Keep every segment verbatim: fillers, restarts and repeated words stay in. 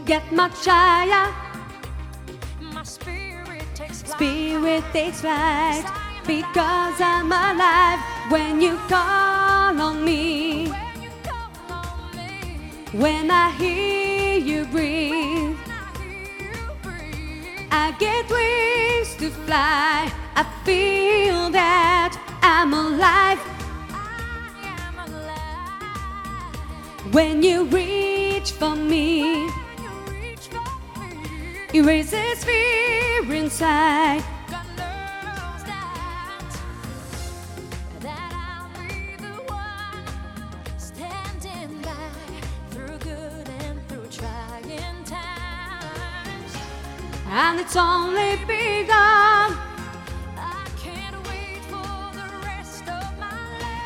get much higher. My spirit takes flight. Spirit takes flight because I'm alive when you call on me. When you call on me, When I hear you breathe, when I hear you breathe, I get wings to fly. I feel that I'm alive I am alive. when you reach for me. When you reach for me, Erases fear inside. God knows that, that I'll be the one standing by through good and through trying times. And it's only begun. I can't wait for the rest of my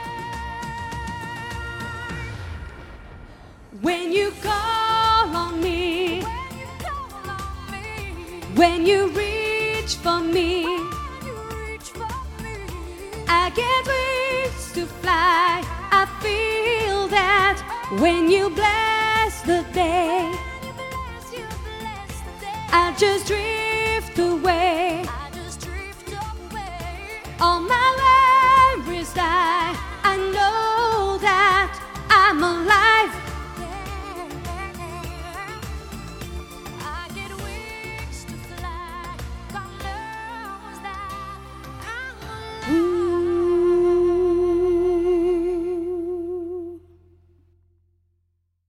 life. When you call on me, When you call on me, when you reach for me, when you reach for me, I get wings to fly. I feel that when you bless the day, when you bless, you bless the day. I just drift away. I just drift away. All my life